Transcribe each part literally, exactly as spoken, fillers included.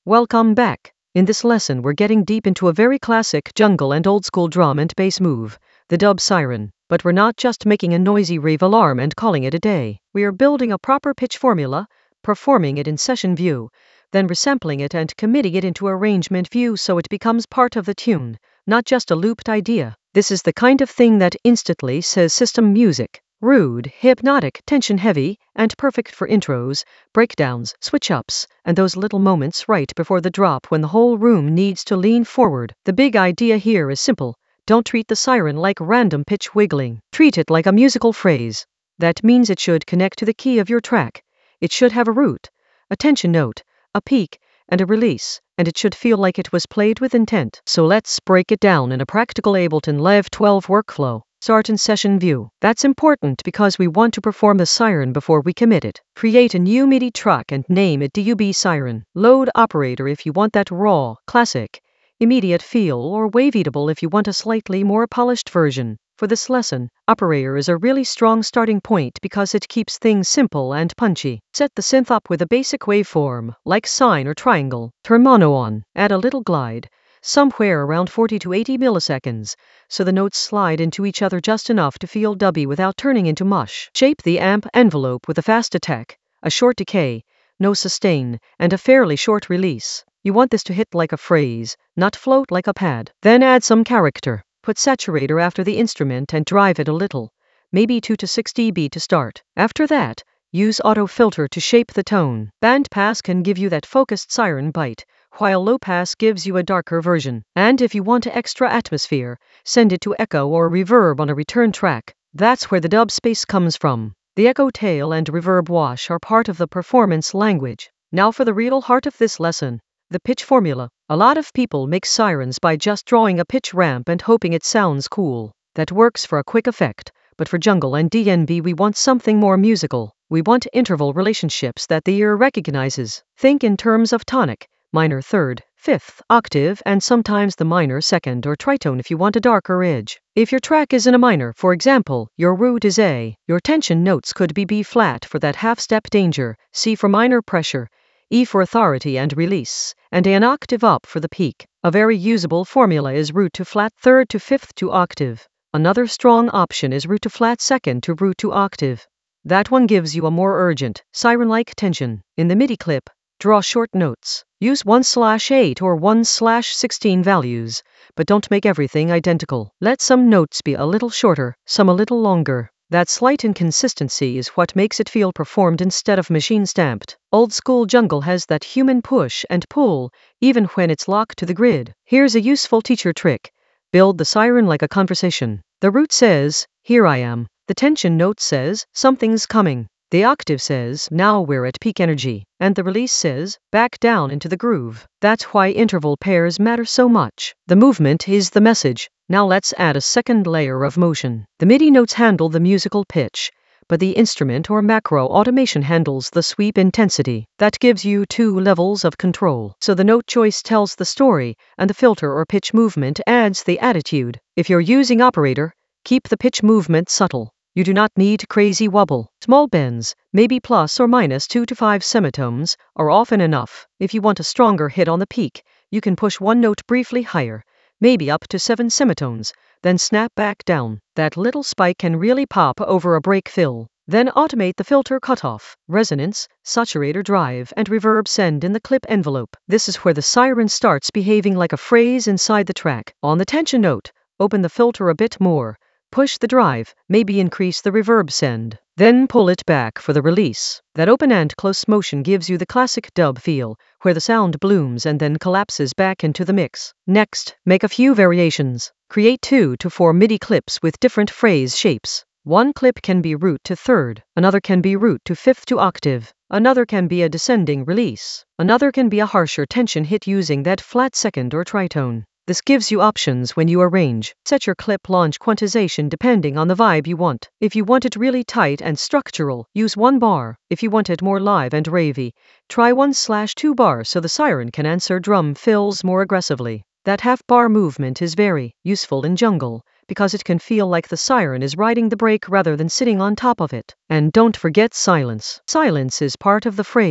Welcome back. In this lesson, we're getting deep into a very classic jungle and old school drum and bass move, the dub siren. But we're not just making a noisy rave alarm and calling it a day. We are building a proper pitch formula, performing it in session view, then resampling it and committing it into arrangement view so it becomes part of the tune, not just a looped idea. This is the kind of thing that instantly says system music. Rude, hypnotic, tension-heavy, and perfect for intros, breakdowns, switch-ups, and those little moments right before the drop when the whole room needs to lean forward. The big idea here is simple. Don't treat the siren like random pitch wiggling. Treat it like a musical phrase. That means it should connect to the key of your track. It should have a root, a tension note, a peak, and a release, and it should feel like it was played with intent. So let's break it down in a practical Ableton Live twelve workflow. Start in session view. That's important because we want to perform the siren before we commit it. Create a new MIDI track and name it dub siren. Load operator if you want that raw, classic, immediate feel, or waveatable if you want a slightly more polished version. For this lesson, operator is a really strong starting point because it keeps things simple and punchy. Set the synth up with a basic waveform, like sine or triangle. Turn mono on. Add a little glide, somewhere around forty to eighty milliseconds, so the notes slide into each other just enough to feel dubby without turning into mush. Shape the amp envelope with a fast attack, a short decay, no sustain, and a fairly short release. You want this to hit like a phrase, not float like a pad. Then add some character. Put saturator after the instrument and drive it a little, maybe two to six decibels to start. After that, use auto filter to shape the tone. Band pass can give you that focused siren bite, while low pass gives you a darker version. And if you want extra atmosphere, send it to echo or reverb on a return track. That's where the dub space comes from. The echo tail and reverb wash are part of the performance language. Now for the real heart of this lesson, the pitch formula. A lot of people make sirens by just drawing a pitch ramp and hoping it sounds cool. That works for a quick effect, but for jungle and D N B we want something more musical. We want interval relationships that the ear recognizes. Think in terms of tonic, minor third, fifth, octave, and sometimes the minor second or tritone if you want a darker edge. If your track is in a minor, for example, your root is A, your tension notes could be B flat for that half-step danger, C for minor pressure, E for authority and release, and an octave up for the peak. A very usable formula is root to flat third to fifth to octave. Another strong option is root to flat second to root to octave. That one gives you a more urgent, siren-like tension. In the MIDI clip, draw short notes. Use one slash eight or one slash sixteen values, but don't make everything identical. Let some notes be a little shorter, some a little longer. That slight inconsistency is what makes it feel performed instead of machine-stamped. Old school jungle has that human push and pull, even when it's locked to the grid. Here's a useful teacher trick. Build the siren like a conversation. The root says, "Here I am." The tension note says, "Something's coming." The octave says, "Now we're at peak energy." And the release says, "Back down into the groove." That's why interval pairs matter so much. The movement is the message. Now let's add a second layer of motion. The MIDI notes handle the musical pitch, but the instrument or macro automation handles the sweep intensity. That gives you two levels of control. So the note choice tells the story, and the filter or pitch movement adds the attitude. If you're using operator, keep the pitch movement subtle. You do not need crazy wobble. Small bends, maybe plus or minus two to five semitones, are often enough. If you want a stronger hit on the peak, you can push one note briefly higher, maybe up to seven semitones, then snap back down. That little spike can really pop over a break fill. Then automate the filter cutoff, resonance, saturator drive, and reverb send in the clip envelope. This is where the siren starts behaving like a phrase inside the track. On the tension note, open the filter a bit more. Push the drive, maybe increase the reverb send. Then pull it back for the release. That open and close motion gives you the classic dub feel, where the sound blooms and then collapses back into the mix. Next, make a few variations. Create two to four MIDI clips with different phrase shapes. One clip can be root to third, another can be root to fifth to octave, another can be a descending release, another can be a harsher tension hit using that flat second or tritone. This gives you options when you arrange. Set your clip launch quantization depending on the vibe you want. If you want it really tight and structural, use one bar. If you want it more live and ravey, try one slash two bar so the siren can answer drum fills more aggressively. That half bar movement is very useful in jungle, because it can feel like the siren is riding the brake rather than sitting on top of it. And don't forget silence. Silence is part of the phrase.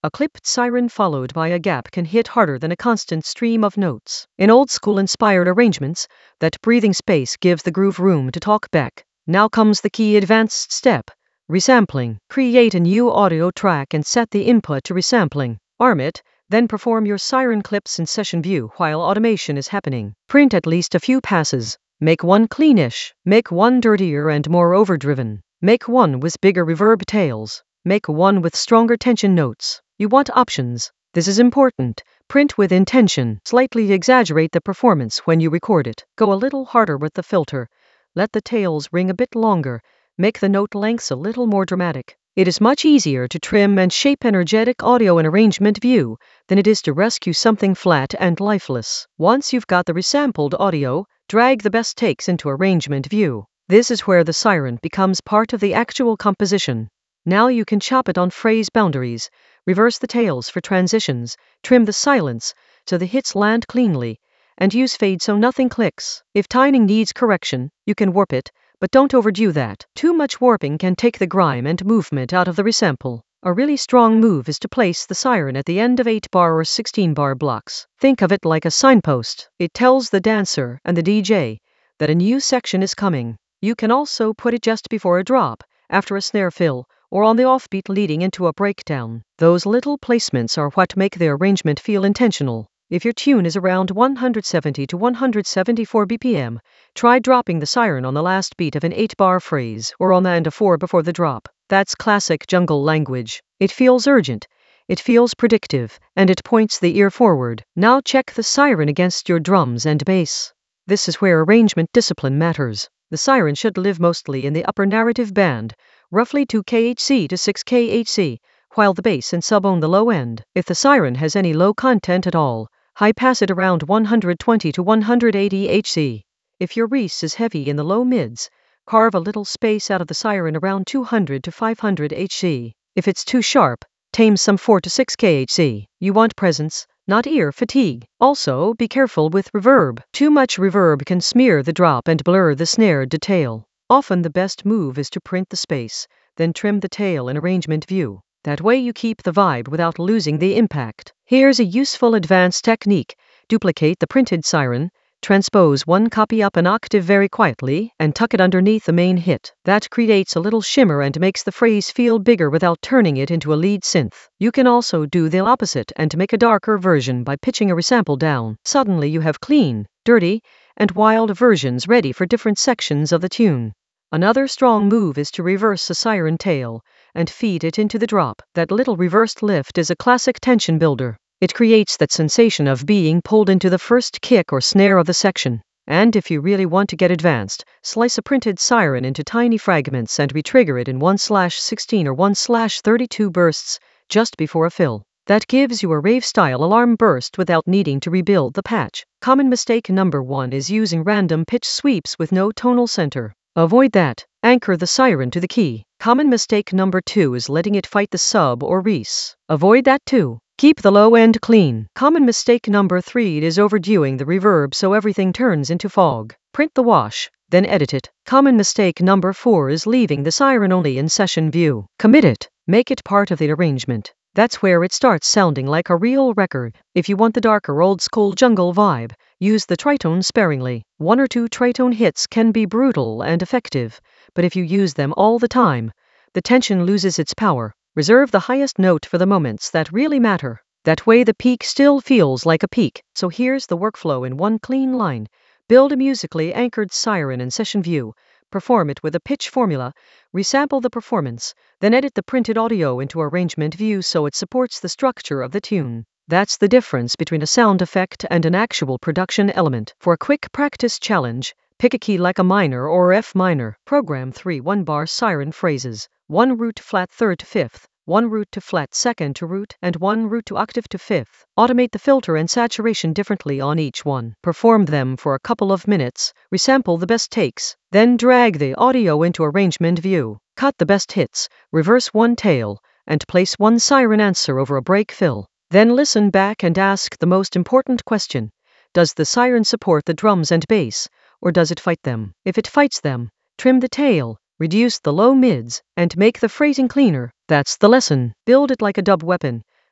A clipped siren followed by a gap can hit harder than a constant stream of notes. In old-school-inspired arrangements, that breathing space gives the groove room to talk back. Now comes the key advanced step. Resampling. Create a new audio track and set the input to resampling. Arm it, then perform your siren clips in session view while automation is happening. Print at least a few passes. Make one cleanish. Make one dirtier and more overdriven. Make one with bigger reverb tails. Make one with stronger tension notes. You want options. This is important. Print with intention. Slightly exaggerate the performance when you record it. Go a little harder with the filter. Let the tails ring a bit longer. Make the note lengths a little more dramatic. It is much easier to trim and shape energetic audio in arrangement view than it is to rescue something flat and lifeless. Once you've got the resampled audio, drag the best takes into arrangement view. This is where the siren becomes part of the actual composition. Now you can chop it on phrase boundaries, reverse the tails for transitions, trim the silence so the hits land cleanly, and use fade so nothing clicks. If timing needs correction, you can warp it, but don't overdo that. Too much warping can take the grime and movement out of the resample. A really strong move is to place the siren at the end of eight bar or sixteen bar blocks. Think of it like a signpost. It tells the dancer and the D J that a new section is coming. You can also put it just before a drop, after a snare fill, or on the offbeat leading into a breakdown. Those little placements are what make the arrangement feel intentional. If your tune is around one hundred seventy to one hundred seventy-four B P M, try dropping the siren on the last beat of an eight bar phrase or on the end of four before the drop. That's classic jungle language. It feels urgent, it feels predictive, and it points the ear forward. Now check the siren against your drums and bass. This is where arrangement discipline matters. The siren should live mostly in the upper narrative band, roughly two K H C to six K H C, while the bass and sub own the low end. If the siren has any low content at all, high pass it around one hundred twenty to one hundred eighty H C. If your res is heavy in the low mids, carve a little space out of the siren around two hundred to five hundred H C. If it's too sharp, tame some four to six K H C. You want presence, not ear fatigue. Also, be careful with reverb. Too much reverb can smear the drop and blur the snare detail. Often the best move is to print the space, then trim the tail in arrangement view. That way you keep the vibe without losing the impact. Here's a useful advanced technique. Duplicate the printed siren, transpose one copy up an octave very quietly, and tuck it underneath the main hit. That creates a little shimmer and makes the phrase feel bigger without turning it into a lead synth. You can also do the opposite and make a darker version by pitching a resample down. Suddenly you have clean, dirty, and wild versions ready for different sections of the tune. Another strong move is to reverse a siren tail and feed it into the drop. That little reversed lift is a classic tension builder. It creates that sensation of being pulled into the first kick or snare of the section. And if you really want to get advanced, slice a printed siren into tiny fragments and retrigger it in one slash sixteen or one slash thirty-two bursts just before a fill. That gives you a rave-style alarm burst without needing to rebuild the patch. Common mistake number one is using random pitch sweeps with no tonal center. Avoid that. Anchor the siren to the key. Common mistake number two is letting it fight the sub or res. Avoid that too. Keep the low end clean. Common mistake number three is overdoing the reverb so everything turns into fog. Print the wash, then edit it. Common mistake number four is leaving the siren only in session view. Commit it. Make it part of the arrangement. That's where it starts sounding like a real record. If you want the darker old school jungle vibe, use the tritone sparingly. One or two tritone hits can be brutal and effective, but if you use them all the time, the tension loses its power. Reserve the highest note for the moments that really matter. That way the peak still feels like a peak. So here's the workflow in one clean line. Build a musically anchored siren in session view. Perform it with a pitch formula, resample the performance, then edit the printed audio into arrangement view so it supports the structure of the tune. That's the difference between a sound effect and an actual production element. For a quick practice challenge, pick a key like a minor or F minor. Program three one-bar siren phrases, one root to flat third to fifth, one root to flat second to root, and one root to octave to fifth. Automate the filter and saturation differently on each one. Perform them for a couple of minutes, resample the best takes, then drag the audio into arrangement view. Cut the best hits, reverse one tail, and place one siren answer over a break fill. Then listen back and ask the most important question. Does the siren support the drums and bass, or does it fight them? If it fights them, trim the tail, reduce the low mids, and make the phrasing cleaner. That's the lesson. Build it like a dub weapon.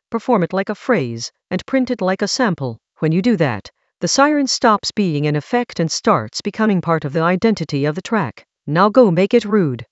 perform it like a phrase, and print it like a sample. When you do that, the siren stops being an effect and starts becoming part of the identity of the track. Now go make it rude.